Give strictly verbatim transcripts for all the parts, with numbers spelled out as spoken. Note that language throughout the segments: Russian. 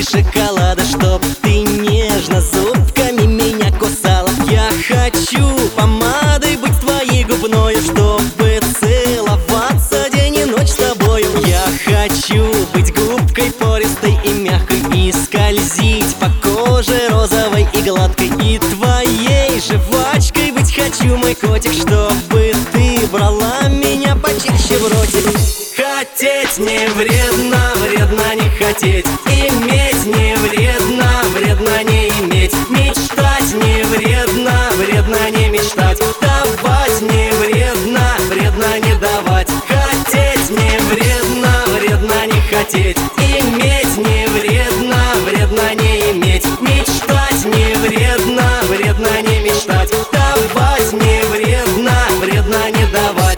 и шоколада, чтоб ты нежно зубками меня кусала. Я хочу помадой быть твоей губною, чтобы целоваться день и ночь с тобою. Я хочу быть губкой пористой и мягкой и скользить по коже розовой и гладкой. И твоей жвачкой быть хочу, мой котик, чтобы ты брала меня почаще в ротик. Хотеть не вредно, вредно не хотеть. Иметь не вредно, вредно не иметь. Мечтать не вредно, вредно не мечтать. Давать не вредно, вредно не давать. Хотеть не вредно, вредно не хотеть. Иметь не вредно, вредно не иметь. Мечтать не вредно, вредно не мечтать. Давать не вредно, вредно не давать.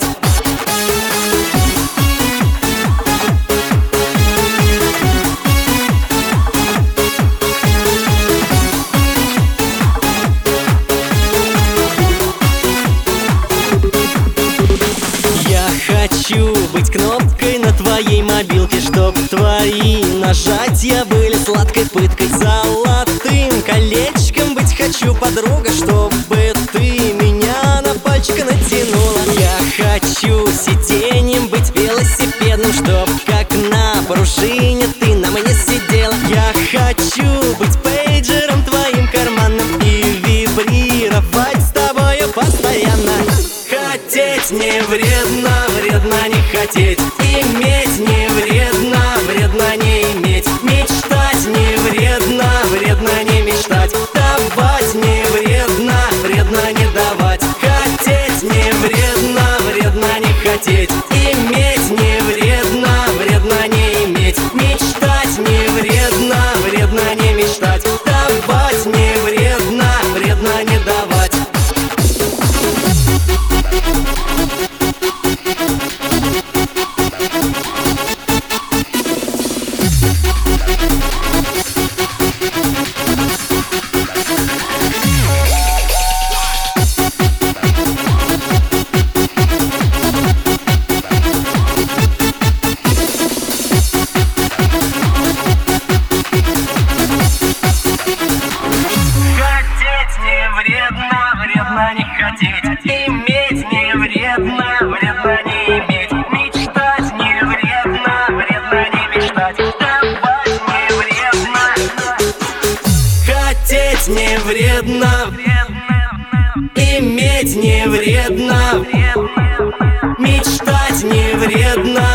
Хочу быть кнопкой на твоей мобилке, чтоб твои нажатия были сладкой пыткой. Золотым колечком быть хочу, подруга, чтобы ты меня на пальчик натянула. Я хочу сиденьем быть велосипедным, чтоб как на пружине ты на мне сидела. Я хочу быть пейджером твоим карманным и вибрировать с тобою постоянно. Хотеть не вредно, вредно не хотеть. Иметь не вредно, вредно не иметь. Мечтать не вредно, вредно не мечтать. Давать не вредно, вредно не давать. Хотеть не вредно, вредно не хотеть. Иметь не вредно, вредно не иметь. Мечтать не вредно, вредно не мечтать. Давать не вредно, вредно не давать. Вредно не хотеть, иметь не вредно, вредно не иметь. Мечтать не вредно, вредно не мечтать. Давать не вредно. Хотеть не вредно, иметь не вредно. Мечтать не вредно,